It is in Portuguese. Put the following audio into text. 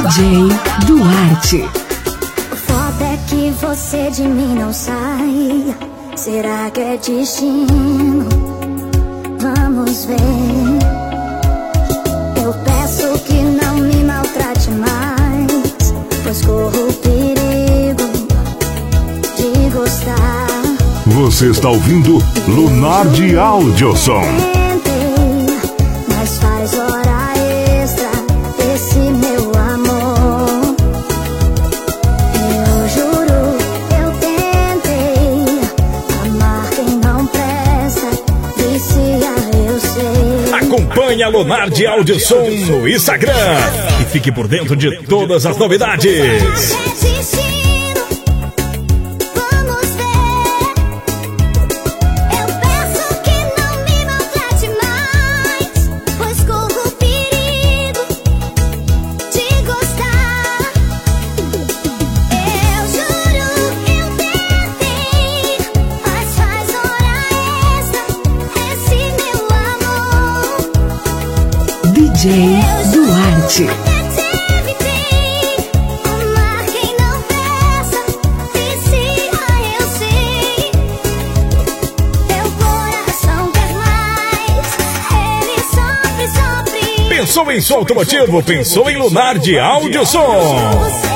DJ Duarte. O foda é que você de mim não sai. Será que é destino? Vamos ver. Eu peço que não me maltrate mais, pois corro o perigo de gostar. Você está ouvindo Lunardi Audiosom. Mas faz hora extra esse meu amor. Eu juro, eu tentei amar quem não presta, viciar eu sei. Acompanhe a Lunardi Audiosom no Instagram e fique por dentro de todas as novidades. DJ Duarte. Pensou em som automotivo? Pensou em Lunardi Audiosom.